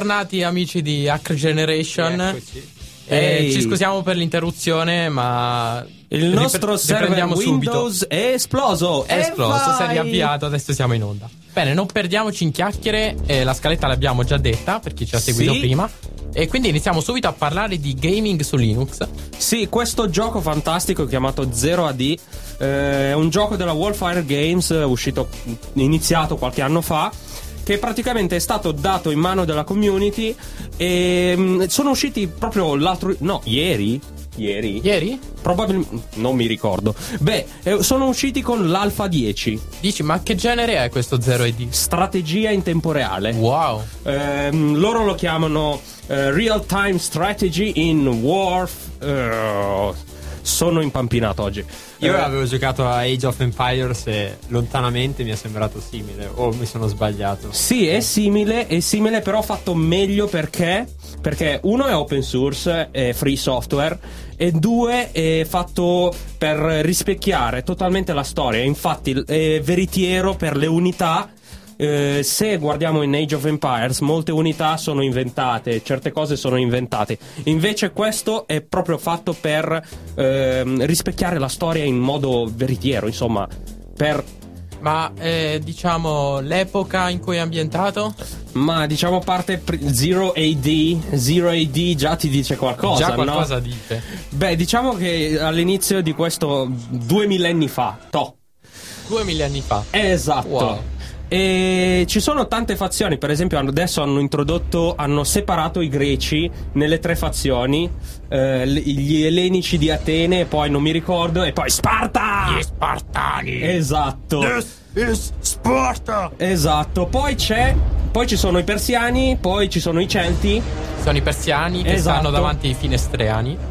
Bentornati amici di Hack Generation. Ci scusiamo per l'interruzione, ma il nostro server Windows subito. è esploso. Si è riavviato, adesso siamo in onda. Bene, non perdiamoci in chiacchiere, la scaletta l'abbiamo già detta per chi ci ha seguito prima. E quindi iniziamo subito a parlare di gaming su Linux. Sì, questo gioco fantastico chiamato Zero AD è un gioco della Wildfire Games iniziato qualche anno fa, che praticamente è stato dato in mano della community e sono usciti proprio ieri? Probabilmente, non mi ricordo. Sono usciti con l'Alpha 10. Dici, ma che genere è questo Zero AD? Strategia in tempo reale. Wow. Loro lo chiamano Real Time Strategy in Warfare. Sono impampinato oggi. Io avevo giocato a Age of Empires e lontanamente mi è sembrato simile, o mi sono sbagliato? Sì, è simile, però fatto meglio perché uno è open source, è free software, e due è fatto per rispecchiare totalmente la storia. Infatti è veritiero per le unità. Se guardiamo in Age of Empires, molte unità sono inventate, certe cose sono inventate. Invece questo è proprio fatto per rispecchiare la storia in modo veritiero, insomma. Ma diciamo l'epoca in cui è ambientato? Ma diciamo parte Zero AD già ti dice qualcosa, già qualcosa, no? Dice. Diciamo che all'inizio di questo 2 millenni fa. 2 millenni fa. Esatto. Wow. E ci sono tante fazioni. Per esempio adesso hanno separato i greci nelle 3 fazioni, gli ellenici di Atene, poi non mi ricordo, e poi Sparta! Gli Spartani! Esatto. This is Sparta! Esatto. Poi ci sono i persiani, poi ci sono i celti. Sono i persiani che stanno davanti ai finestreani.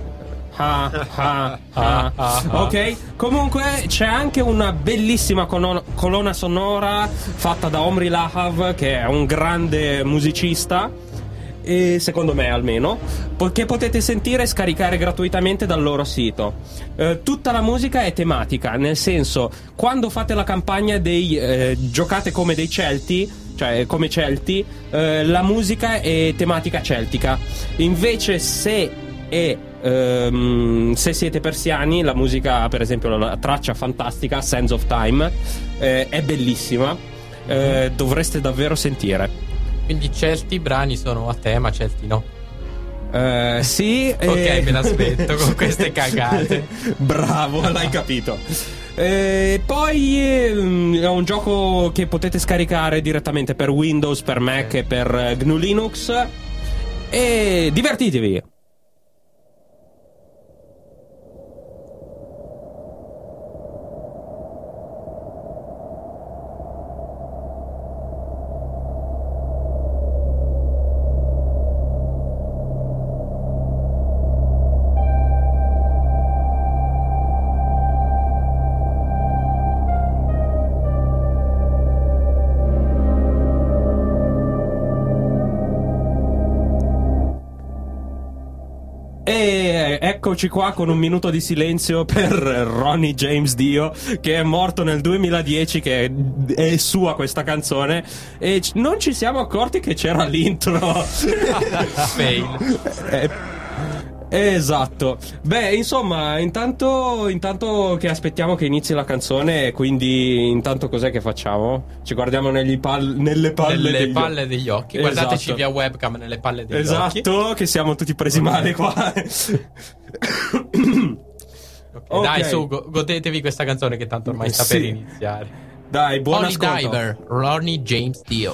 Ok, comunque c'è anche una bellissima colonna sonora fatta da Omri Lahav, che è un grande musicista, e secondo me almeno, che potete sentire e scaricare gratuitamente dal loro sito. Tutta la musica è tematica, nel senso, quando fate la campagna giocate come dei celti, cioè come celti, la musica è tematica celtica. Invece se siete persiani, la musica, per esempio la traccia fantastica Sands of Time è bellissima, dovreste davvero sentire. Quindi certi brani sono a tema, certi no. Sì. Ok, me l'aspetto con queste cagate. Bravo, l'hai capito. Poi è un gioco che potete scaricare direttamente per Windows, per Mac e per GNU Linux, e divertitevi. Eccoci qua con un minuto di silenzio per Ronnie James Dio, che è morto nel 2010, che è sua questa canzone, e non ci siamo accorti che c'era l'intro. Fail. Esatto. Insomma, intanto che aspettiamo che inizi la canzone, quindi intanto cos'è che facciamo? Ci guardiamo nelle palle degli occhi. Esatto. Guardateci via webcam nelle palle degli occhi. Esatto, che siamo tutti presi male qua. Okay. Dai, su, godetevi questa canzone che tanto ormai sta per iniziare. Dai, buon Holy ascolto. Diver, Ronnie James Dio.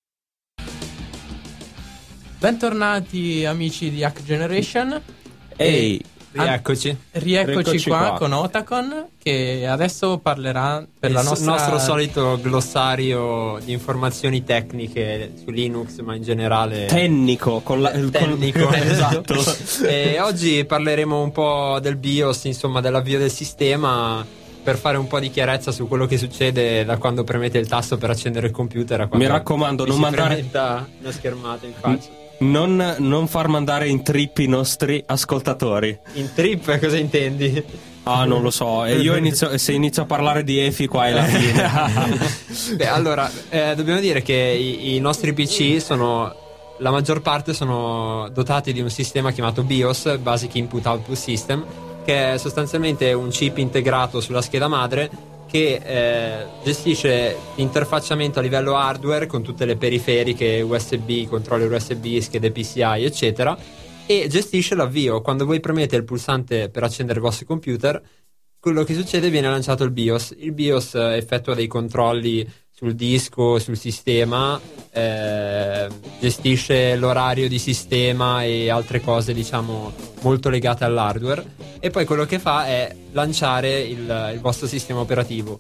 Bentornati amici di Hack Generation. Ehi, rieccoci qua con Otacon, che adesso parlerà per il nostro solito glossario di informazioni tecniche su Linux, ma in generale tecnico. Esatto. E oggi parleremo un po' del BIOS, insomma dell'avvio del sistema, per fare un po' di chiarezza su quello che succede da quando premete il tasto per accendere il computer a quando mi raccomando, non mandare una schermata in faccia. Non far mandare in trip i nostri ascoltatori. In trip cosa intendi? Non lo so. Io inizio a parlare di EFI qua e la fine. Allora, dobbiamo dire che i nostri PC sono la maggior parte sono dotati di un sistema chiamato BIOS, Basic Input Output System, che è sostanzialmente un chip integrato sulla scheda madre che gestisce l'interfacciamento a livello hardware con tutte le periferiche USB, controller USB, schede PCI eccetera, e gestisce l'avvio. Quando voi premete il pulsante per accendere il vostro computer, quello che succede, viene lanciato il BIOS. Il BIOS effettua dei controlli sul disco, sul sistema, gestisce l'orario di sistema e altre cose, diciamo, molto legate all'hardware, e poi quello che fa è lanciare il vostro sistema operativo.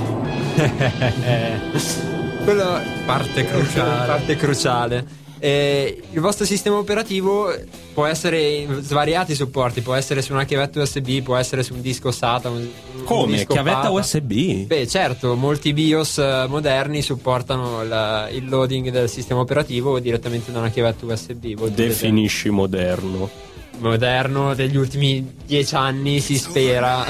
Quello Parte cruciale. Il vostro sistema operativo può essere in svariati supporti, può essere su una chiavetta USB, può essere su un disco SATA, Come? disco Chiavetta PATA. USB? Beh, certo, molti BIOS moderni supportano il loading del sistema operativo direttamente da una chiavetta USB. Definisci moderno. Moderno degli ultimi 10 anni, si spera.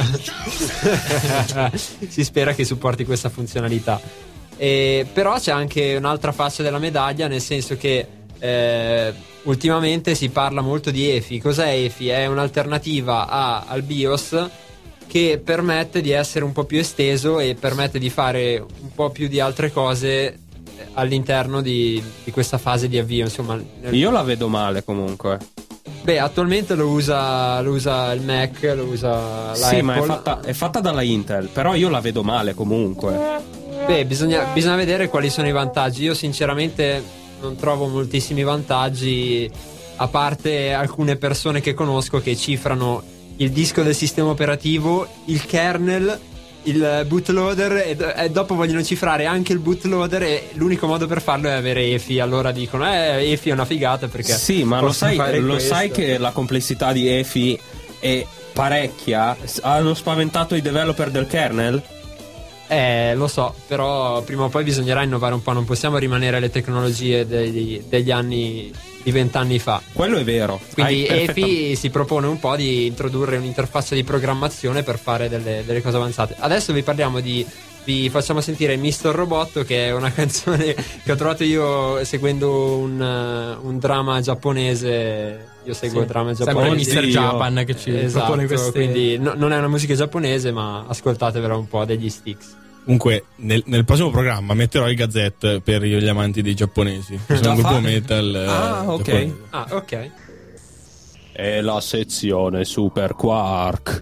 Si spera che supporti questa funzionalità. Però c'è anche un'altra faccia della medaglia, nel senso che ultimamente si parla molto di EFI. Cos'è EFI? È un'alternativa al BIOS che permette di essere un po' più esteso e permette di fare un po' più di altre cose all'interno di questa fase di avvio, insomma. Io la vedo male comunque. Beh, attualmente lo usa il Mac, lo usa la Sì, Apple. ma è fatta dalla Intel, però io la vedo male comunque. Beh, bisogna vedere quali sono i vantaggi. Io sinceramente non trovo moltissimi vantaggi, a parte alcune persone che conosco che cifrano il disco del sistema operativo, il kernel, il bootloader e dopo vogliono cifrare anche il bootloader, e l'unico modo per farlo è avere EFI. Allora dicono EFI è una figata, perché sì, ma lo sai questo. che la complessità di EFI è parecchia? Hanno spaventato i developer del kernel? Lo so, però prima o poi bisognerà innovare un po', non possiamo rimanere alle tecnologie degli anni di 20 anni fa. Quello è vero. Quindi EFI si propone un po' di introdurre un'interfaccia di programmazione per fare delle cose avanzate. Adesso vi facciamo sentire Mr. Robot, che è una canzone che ho trovato io seguendo un drama giapponese. Io seguo drama giapponese. Sempre Mr. Japan che ci propone queste. Quindi non è una musica giapponese, ma ascoltatevela un po', degli Styx. Comunque nel prossimo programma metterò il Gazette per gli amanti dei giapponesi, che sono un gruppo metal. Ok. È la sezione Super Quark.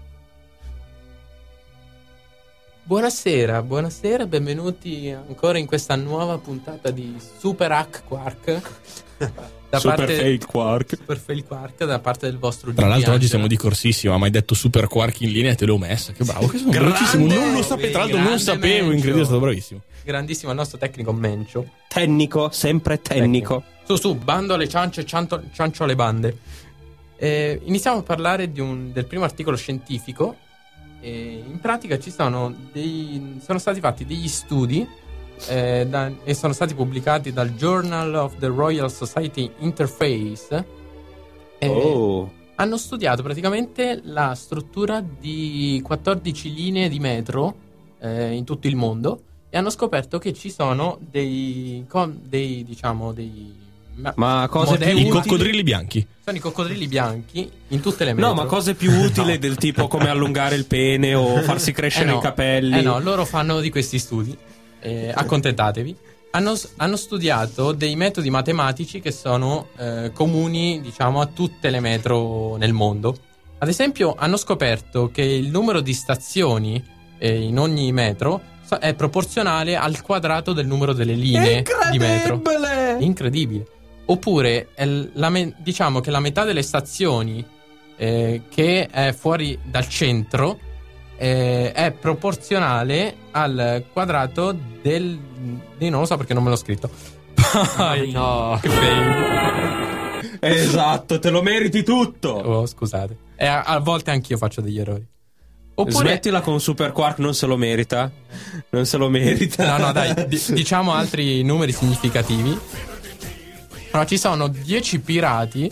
Buonasera, benvenuti ancora in questa nuova puntata di Super Hack Quark. Super Fail Quark. Super Fail Quark da parte del vostro Tra l'altro oggi siamo di di corsissima, ma hai detto Super Quark in linea e te l'ho messa. Che bravo, che sono velocissimo. Non lo sapevo, tra l'altro non sapevo, incredibile, è stato bravissimo. Grandissimo il nostro tecnico Mencio. Tecnico, sempre tecnico. Su, bando alle ciance, ciancio alle bande. Iniziamo a parlare del primo articolo scientifico. In pratica sono stati fatti degli studi e sono stati pubblicati dal Journal of the Royal Society Interface. Hanno studiato praticamente la struttura di 14 linee di metro in tutto il mondo, e hanno scoperto che ci sono ma cose più I coccodrilli bianchi. sono i coccodrilli bianchi in tutte le metro. No, ma cose più utili del tipo come allungare il pene o farsi crescere i capelli. No, loro fanno di questi studi. Accontentatevi. Hanno studiato dei metodi matematici che sono comuni, diciamo, a tutte le metro nel mondo. Ad esempio, hanno scoperto che il numero di stazioni in ogni metro è proporzionale al quadrato del numero delle linee di metro. Incredibile. Oppure diciamo che la metà delle stazioni che è fuori dal centro è proporzionale al quadrato io non lo so perché non me l'ho scritto. No. Che fail. Esatto, te lo meriti tutto. Oh, scusate. A volte anch'io faccio degli errori. Oppure Smettila con Super Quark, non se lo merita. Non se lo merita. No, dai, diciamo altri numeri significativi. No, ci sono 10 pirati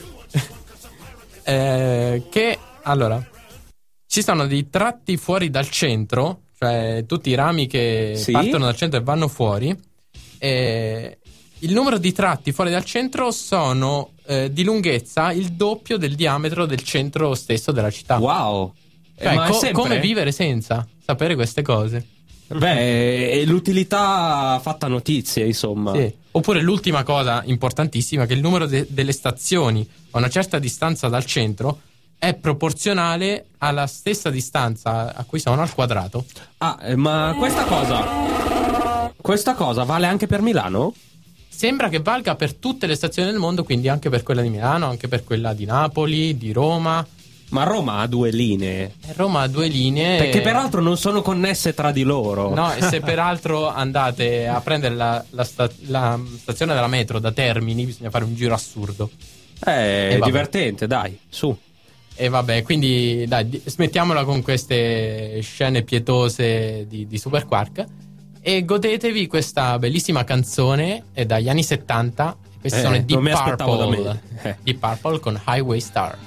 che, allora, ci sono dei tratti fuori dal centro, cioè tutti i rami che partono dal centro e vanno fuori, e il numero di tratti fuori dal centro sono di lunghezza il doppio del diametro del centro stesso della città. Wow. Cioè, Ma è sempre... come vivere senza sapere queste cose? Beh, è l'utilità fatta notizie, insomma. Sì. Oppure l'ultima cosa importantissima, che il numero delle stazioni a una certa distanza dal centro è proporzionale alla stessa distanza a cui sono al quadrato. Ma questa cosa vale anche per Milano? Sembra che valga per tutte le stazioni del mondo, quindi anche per quella di Milano, anche per quella di Napoli, di Roma. Ma Roma ha 2 linee. Roma ha 2 linee. Perché peraltro non sono connesse tra di loro. No, e se peraltro andate a prendere la stazione della metro da Termini, bisogna fare un giro assurdo. È divertente, dai, su. E vabbè, quindi dai, smettiamola con queste scene pietose di Super Quark e godetevi questa bellissima canzone dagli anni 70. Questi sono i Deep Purple. Deep Purple con Highway Star.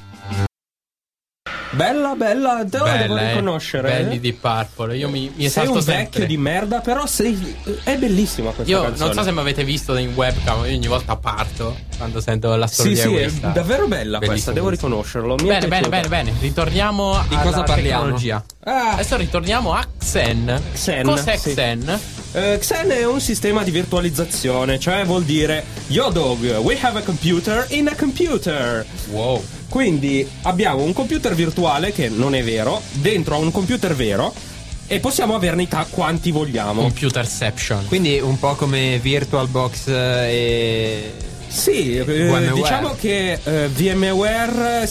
Bella, devo riconoscere. Belli di Purple. Io mi esalto sempre. Sei un vecchio di merda, però è bellissima questa canzone. Io non so se mi avete visto in webcam, io ogni volta parto quando sento la storia di Sì, è davvero bella questa, devo riconoscerlo. Bene. Ritorniamo di cosa parliamo? Tecnologia. Adesso ritorniamo a Xen. Cos'è Xen? Xen è un sistema di virtualizzazione, cioè vuol dire Yo dog, we have a computer in a computer. Wow. Quindi abbiamo un computer virtuale che non è vero, dentro a un computer vero, e possiamo averne quanti vogliamo. Computerception. Quindi un po' come VirtualBox e... Sì, diciamo che VMware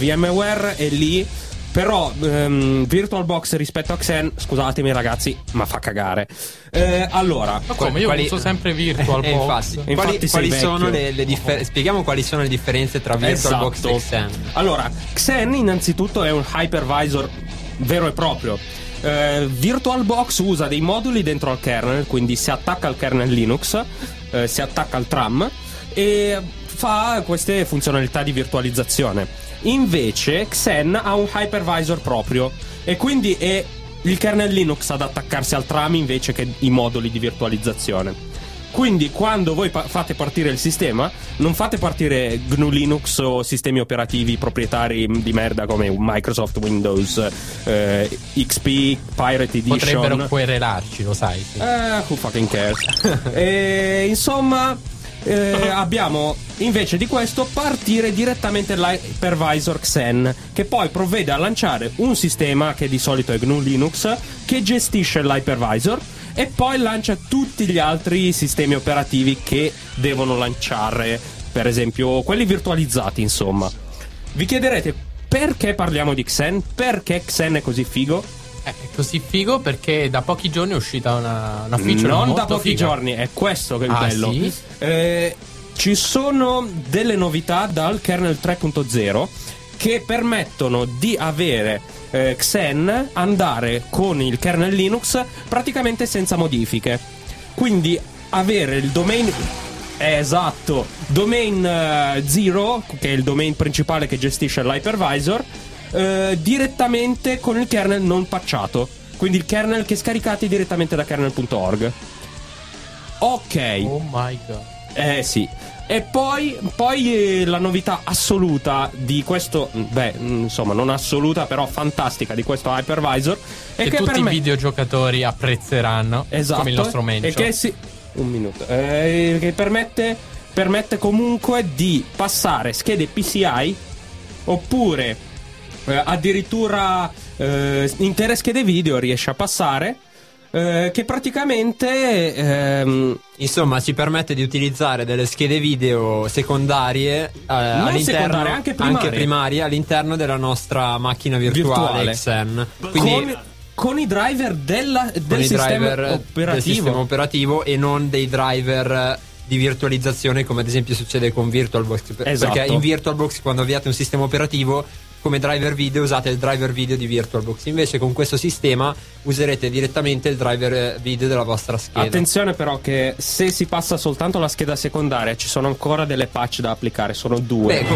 è lì. Però VirtualBox rispetto a Xen, scusatemi ragazzi, ma fa cagare. Allora, ma come? Io uso sempre VirtualBox. Infatti quali sono le differenze? Spieghiamo quali sono le differenze tra VirtualBox e Xen. Allora, Xen innanzitutto è un hypervisor vero e proprio. VirtualBox usa dei moduli dentro al kernel, quindi si attacca al kernel Linux, si attacca al tram e fa queste funzionalità di virtualizzazione. Invece Xen ha un hypervisor proprio e quindi è il kernel Linux ad attaccarsi al tram invece che i moduli di virtualizzazione. Quindi quando voi fate partire il sistema, non fate partire GNU Linux o sistemi operativi proprietari di merda come Microsoft Windows, XP, Pirate Edition. Potrebbero querelarci, lo sai. Sì. Who fucking cares? Insomma... abbiamo invece di questo partire direttamente l'hypervisor Xen, che poi provvede a lanciare un sistema che di solito è GNU Linux, che gestisce l'hypervisor e poi lancia tutti gli altri sistemi operativi che devono lanciare, per esempio quelli virtualizzati. Insomma, vi chiederete perché parliamo di Xen, perché Xen è così figo. È così figo perché da pochi giorni è uscita una feature non molto da pochi figa. giorni, è questo che è il bello. Sì? Ci sono delle novità dal kernel 3.0 che permettono di avere Xen andare con il kernel Linux praticamente senza modifiche. Quindi avere il domain... esatto, domain 0, che è il domain principale che gestisce l'hypervisor, direttamente con il kernel non patchato, quindi il kernel che scaricate direttamente da kernel.org. Ok. Oh my god. Sì. E poi la novità assoluta di questo, insomma non assoluta però fantastica di questo hypervisor è che tutti i videogiocatori apprezzeranno. Esatto, come il nostro Mencio. E che un minuto. Che permette comunque di passare schede PCI oppure addirittura intere schede video riesce a passare, che praticamente insomma ci permette di utilizzare delle schede video secondarie all'interno, anche primarie all'interno della nostra macchina virtuale Xen. Quindi con i driver del sistema operativo e non dei driver di virtualizzazione come ad esempio succede con VirtualBox. Esatto. Perché in VirtualBox quando avviate un sistema operativo come driver video usate il driver video di VirtualBox, invece con questo sistema userete direttamente il driver video della vostra scheda. Attenzione però che se si passa soltanto la scheda secondaria ci sono ancora delle patch da applicare, sono 2.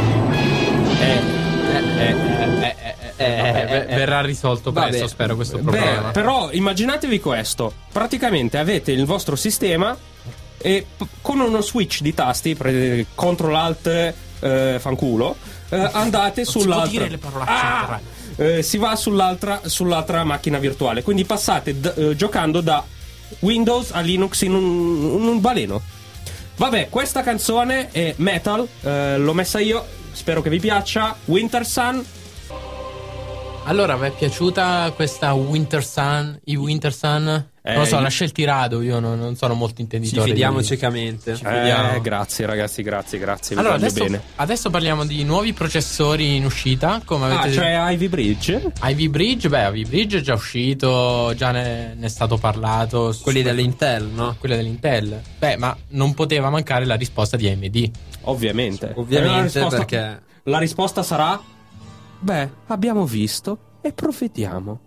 Verrà risolto presto, spero, questo problema. Però immaginatevi questo: praticamente avete il vostro sistema e con uno switch di tasti, Ctrl Alt fanculo, andate sull'altra. Dire le parolacce si va sull'altra macchina virtuale. Quindi passate giocando da Windows a Linux in un baleno. Vabbè, questa canzone è metal, l'ho messa io, spero che vi piaccia. Winter Sun. Allora, vi è piaciuta questa Winter Sun? Non lo so, l'ha scelti Rado, io non sono molto intenditore. Ci fidiamo ciecamente. Grazie ragazzi, grazie. Allora, mi voglio bene. adesso parliamo di nuovi processori in uscita. Come avete cioè Ivy Bridge? Ivy Bridge è già uscito, già ne è stato parlato. Quelli dell'Intel, no? Quelli dell'Intel. Beh, ma non poteva mancare la risposta di AMD. Ovviamente, perché la risposta sarà: beh, abbiamo visto e profetiamo.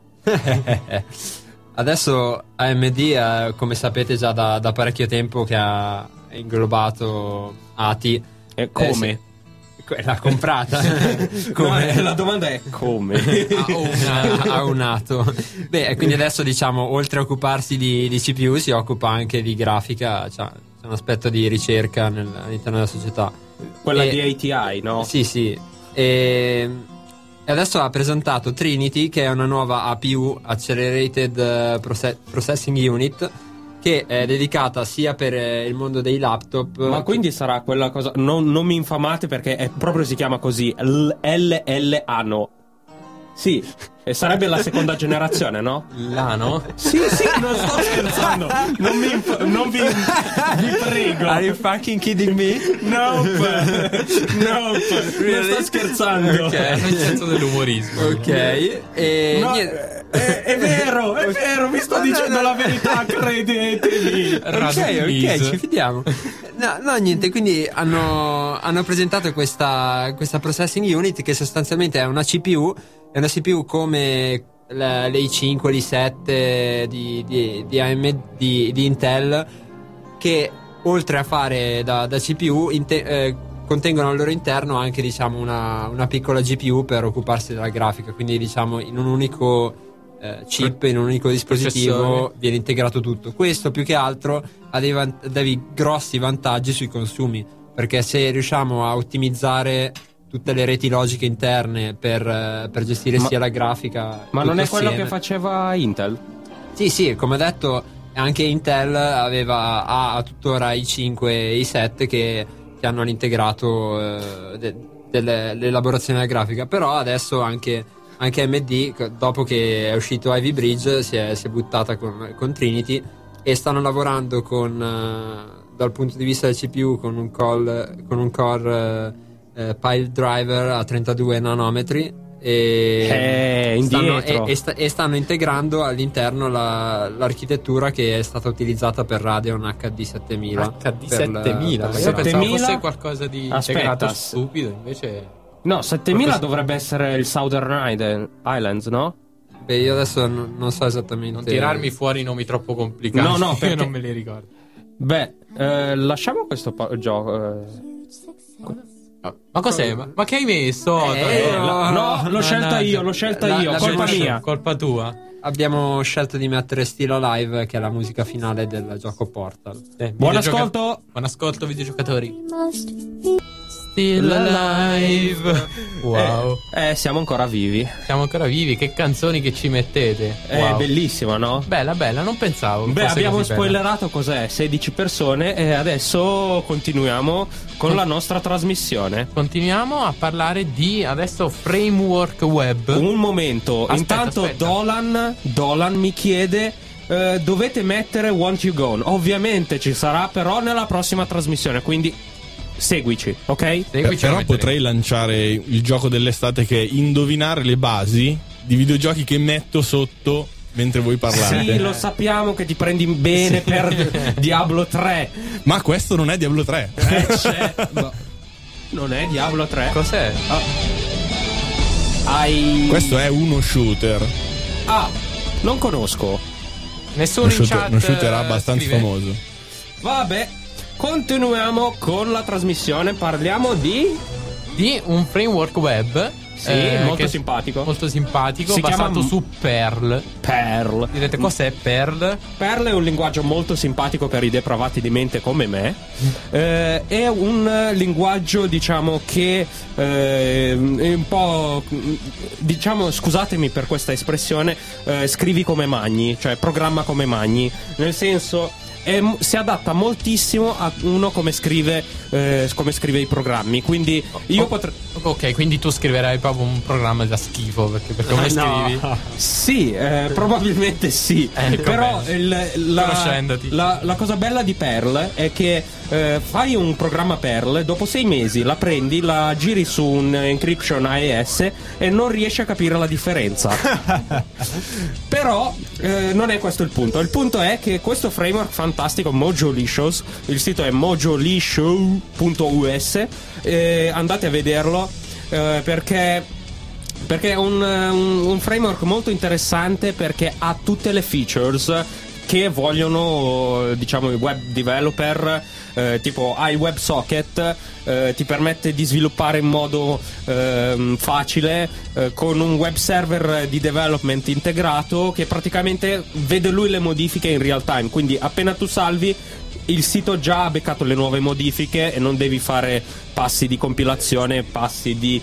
Adesso AMD, come sapete già da parecchio tempo, che ha inglobato ATI. Come? L'ha comprata. Come? No, la domanda è come? Ha unato. Beh, quindi adesso, diciamo, oltre a occuparsi di CPU, si occupa anche di grafica. Cioè, c'è un aspetto di ricerca all'interno della società. Quella di ATI, no? Sì. E adesso ha presentato Trinity, che è una nuova APU, Accelerated Processing Unit, che è dedicata sia per il mondo dei laptop. Ma quindi sarà quella cosa, non mi infamate perché è proprio, si chiama così, LLANO. Sì, e sarebbe la seconda generazione, no? L'ano? Sì, non sto scherzando. Non vi prego. Are you fucking kidding me? Nope. Really? Non sto scherzando. Ok, nel senso dell'umorismo. Ok. È vero, vi sto dicendo la verità, credetemi. Ok, ci fidiamo. No, niente, quindi hanno presentato questa processing unit, che sostanzialmente è una CPU. È una CPU come l'i5, l'i7 di AMD, di Intel, che oltre a fare da CPU contengono al loro interno anche, diciamo, una piccola GPU per occuparsi della grafica. Quindi, diciamo, in un unico chip, in un unico dispositivo viene integrato tutto. Questo più che altro ha dei grossi vantaggi sui consumi, perché se riusciamo a ottimizzare tutte le reti logiche interne per gestire sia la grafica. Ma non è quello che faceva Intel? Sì, come detto, anche Intel ha tuttora i5 e i7 che hanno integrato dell'elaborazione della grafica. Però adesso anche AMD, dopo che è uscito Ivy Bridge, si è buttata con Trinity, e stanno lavorando dal punto di vista del CPU con un core Pile Driver a 32 nanometri e stanno integrando all'interno l'architettura che è stata utilizzata per Radeon HD 7000. HD 7000? Io pensavo fosse qualcosa di integrato stupido, invece no, 7000 dovrebbe essere il Southern Islands, no? Beh, io adesso non so esattamente. Non tirarmi fuori nomi troppo complicati. No, perché io non me li ricordo. Beh, lasciamo questo gioco. Ma cos'è? Ma che hai messo? No, l'ho scelta io, colpa mia. Colpa tua. Abbiamo scelto di mettere Still Alive, che è la musica finale del gioco Portal. Buon ascolto. Buon ascolto, videogiocatori. Still Alive. Wow. Siamo ancora vivi. Che canzoni che ci mettete. È bellissima, no? Bella, non pensavo. Beh, abbiamo spoilerato cos'è, 16 persone, e adesso continuiamo con la nostra trasmissione. Continuiamo a parlare di adesso framework web. Un momento. Intanto Dolan mi chiede: dovete mettere Want You Gone. Ovviamente ci sarà, però nella prossima trasmissione, quindi seguici, ok? Però potrei lanciare il gioco dell'estate, che è indovinare le basi di videogiochi che metto sotto mentre voi parlate. Sì, lo sappiamo che ti prendi bene per Diablo 3. Ma questo non è Diablo 3. Non è Diablo 3. Cos'è? Questo è uno shooter. Non conosco. Nessuno in chat. Uno shooter abbastanza famoso. Vabbè, continuiamo con la trasmissione. Parliamo di un framework web Sì, molto simpatico. Molto simpatico, Si basato chiama su Perl. Perl. Direte cos'è Perl? Perl è un linguaggio molto simpatico per i depravati di mente come me. È un linguaggio, diciamo, che è un po', diciamo, scusatemi per questa espressione, scrivi come magni, cioè programma come magni, nel senso si adatta moltissimo a uno come scrive i programmi. Quindi io potrei. Ok, quindi tu scriverai proprio un programma da schifo per come scrivi. Sì, probabilmente sì. Però conoscendoti. la cosa bella di Perl è che fai un programma Perl, dopo 6 mesi la prendi, la giri su un encryption AES e non riesci a capire la differenza. Però non è questo il punto. Il punto è che questo framework fantastico Mojolicious, il sito è mojolicious.us, andate a vederlo perché è un framework molto interessante, perché ha tutte le features che vogliono, diciamo, i web developer. Tipo iWebSocket ti permette di sviluppare in modo facile con un web server di development integrato che praticamente vede lui le modifiche in real time, quindi appena tu salvi il sito già ha beccato le nuove modifiche e non devi fare passi di compilazione, passi di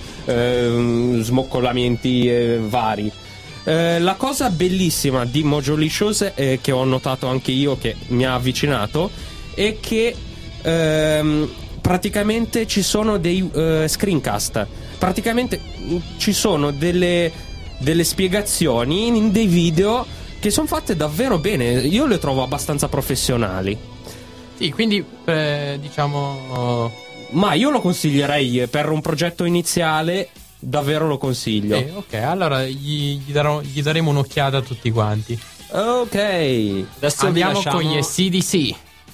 smoccolamenti vari. La cosa bellissima di Mojolicious, che ho notato anche io, che mi ha avvicinato, è che praticamente ci sono dei screencast. Praticamente ci sono delle spiegazioni in dei video che sono fatte davvero bene. Io le trovo abbastanza professionali. Sì, quindi diciamo. Ma io lo consiglierei per un progetto iniziale. Davvero lo consiglio. Ok, allora gli daremo un'occhiata tutti quanti. Ok, Adesso andiamo con gli SDC.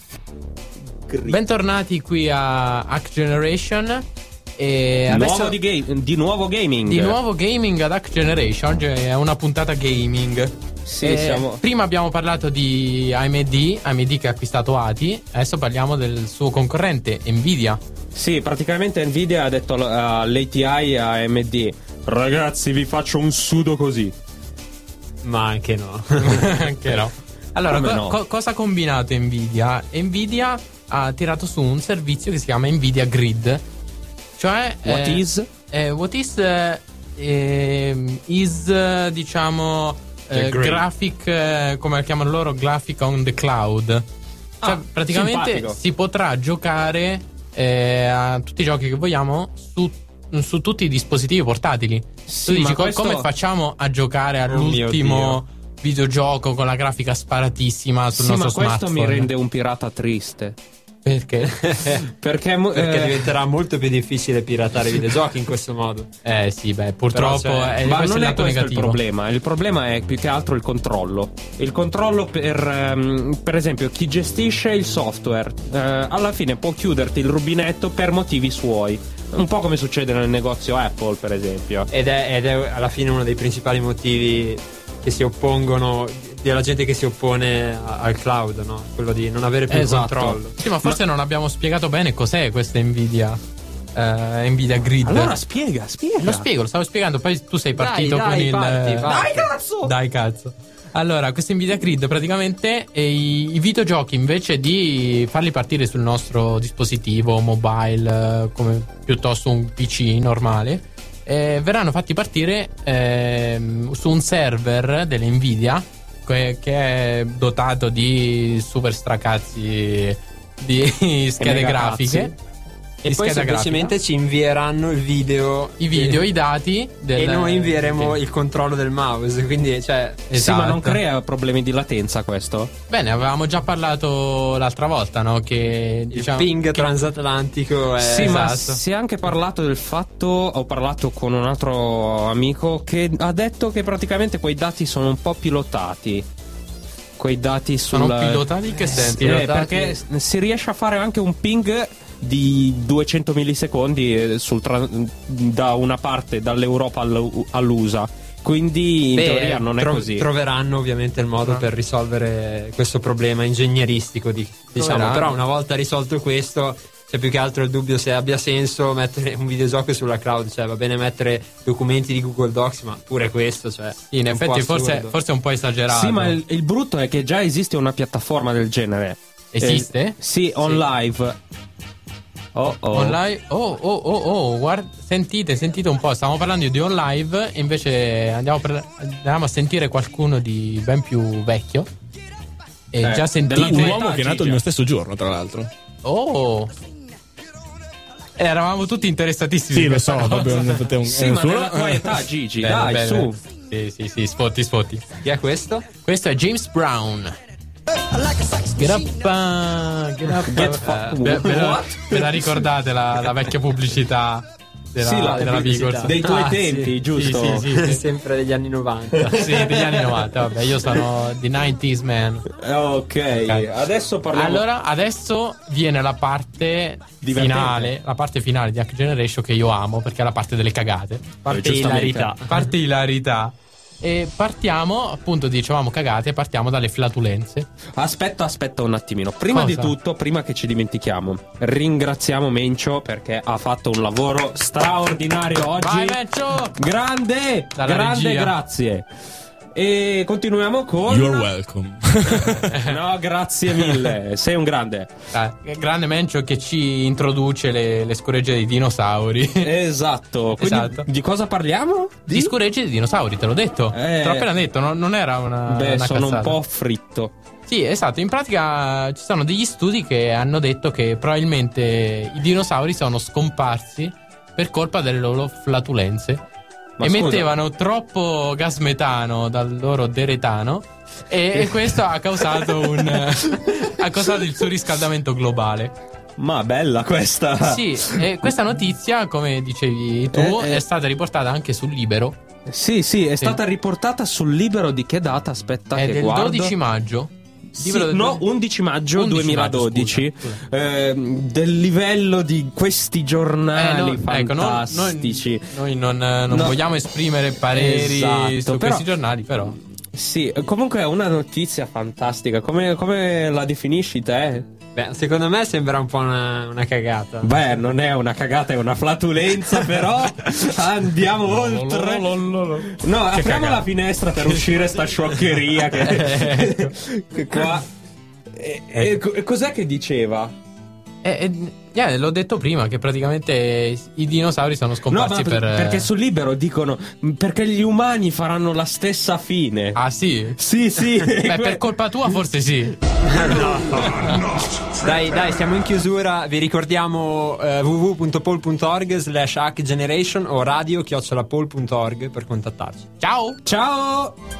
Bentornati qui a Hack Generation. E adesso di nuovo gaming. Di nuovo gaming ad Hack Generation, cioè è una puntata gaming. Sì, prima abbiamo parlato di AMD che ha acquistato ATI. Adesso parliamo del suo concorrente Nvidia. Sì, praticamente Nvidia ha detto all'ATI e a AMD: ragazzi, vi faccio un sudo così. Ma anche no. Anche no. Allora, no? cosa ha combinato Nvidia? Nvidia ha tirato su un servizio che si chiama Nvidia Grid. Cioè what is diciamo graphic, come la chiamano loro, graphic on the cloud. Cioè praticamente simpatico. Si potrà giocare a tutti i giochi che vogliamo su tutti i dispositivi portatili. Sì, tu dici come facciamo a giocare all'ultimo videogioco con la grafica sparatissima sul nostro smartphone? Ma questo mi rende un pirata triste. Perché? Perché diventerà molto più difficile piratare i videogiochi in questo modo. Sì, beh, purtroppo ma non è questo negativo. il problema. Il problema è più che altro il controllo. Il controllo per esempio, chi gestisce il software alla fine può chiuderti il rubinetto per motivi suoi. Un po' come succede nel negozio Apple, per esempio. Ed è alla fine uno dei principali motivi che si oppongono, della gente che si oppone al cloud, no? Quello di non avere più il controllo. Sì, ma forse non abbiamo spiegato bene cos'è questa Nvidia Grid. Allora spiega. Lo stavo spiegando, poi tu sei partito con il Dai cazzo! Dai cazzo. Allora, questa Nvidia Grid praticamente i videogiochi, invece di farli partire sul nostro dispositivo mobile, come piuttosto un PC normale, verranno fatti partire su un server delle Nvidia che è dotato di super stracazzi di schede grafiche. E poi semplicemente ci invieranno i video, i dati e noi invieremo il controllo del mouse. Quindi, cioè, Sì, ma non crea problemi di latenza questo? Bene, avevamo già parlato l'altra volta, no? Che il ping transatlantico è... Sì, ma si è anche parlato del fatto, ho parlato con un altro amico che ha detto che praticamente quei dati sono un po' pilotati. Quei dati sono pilotati? Che senso? Perché si riesce a fare anche un ping di 200 millisecondi da una parte, dall'Europa all'USA. Quindi in teoria non è così. Troveranno ovviamente il modo per risolvere questo problema ingegneristico, diciamo. Però una volta risolto questo, c'è più che altro il dubbio se abbia senso mettere un videogioco sulla cloud. Cioè, va bene mettere documenti di Google Docs, ma pure questo, cioè, Sì, in è un po' effetti forse assurdo. è un po' esagerato. Sì, ma il brutto è che già esiste una piattaforma del genere. Esiste? Sì, on live. Online. Guarda, sentite un po'. Stavamo parlando di on live, e invece andiamo a sentire qualcuno di ben più vecchio. E già sentite. della Un tua uomo che è nato il mio stesso giorno, tra l'altro. Oh! Eravamo tutti interessatissimi. Sì, in lo questa so, cosa. proprio Sì, ma nella tua età, Gigi, Bene, dai, bene. su. Sì, sfotti. Chi è questo? Questo è James Brown. Get up. Ve la ricordate la vecchia pubblicità della Vigors? Dei tuoi Ah, tempi, sì. giusto? Sì. Sempre degli anni 90. Sì, degli anni 90. Vabbè, io sono di 90s man. Ok, adesso parliamo. Allora, adesso viene la parte Divertente. finale di Hack Generation, che io amo, perché è la parte delle cagate. Parte giustamente. ilarità. Parte ilarità. E partiamo, appunto, dicevamo cagate, partiamo dalle flatulenze. Aspetta un attimino. Prima Cosa? di tutto, prima che ci dimentichiamo, ringraziamo Mencio perché ha fatto un lavoro straordinario oggi. Vai, Mencio! Grande, Dalla grande, regia. grazie. E continuiamo con. You're welcome. No, grazie mille. Sei un grande. Grande Mencio che ci introduce le scoregge dei dinosauri. Esatto. Quindi Esatto. di cosa parliamo? Di scoregge dei dinosauri, te l'ho detto. Te l'ho appena detto, non era una. Beh, una sono cazzata. un po' fritto. Sì, esatto. In pratica ci sono degli studi che hanno detto che probabilmente i dinosauri sono scomparsi per colpa delle loro flatulenze. Ma Emettevano troppo gas metano dal loro deretano e questo ha causato il surriscaldamento globale. Ma bella questa. Sì, e questa notizia, come dicevi tu, è stata riportata anche sul Libero. Sì, è stata riportata sul Libero di che data? Aspetta È che del guardo. 12 maggio. Sì, Libero del- no, 11 maggio 11 2012. scusa. Del livello di questi giornali no, fantastici. noi non No. vogliamo esprimere pareri Esatto, su però- questi giornali, però. Sì, comunque è una notizia fantastica. Come la definisci te? Beh, secondo me sembra un po' una cagata. Beh, non è una cagata, è una flatulenza, però andiamo oltre. No, apriamo cagata. la finestra per uscire sta scioccheria che qua. E cos'è che diceva? L'ho detto prima che praticamente i dinosauri sono No, scomparsi ma per. perché sul Libero dicono perché gli umani faranno la stessa fine. Ah, sì? Sì. Beh, per colpa tua forse sì. Dai, siamo in chiusura. Vi ricordiamo www.pol.org/hackgeneration o radio@pol.org per contattarci. Ciao! Ciao.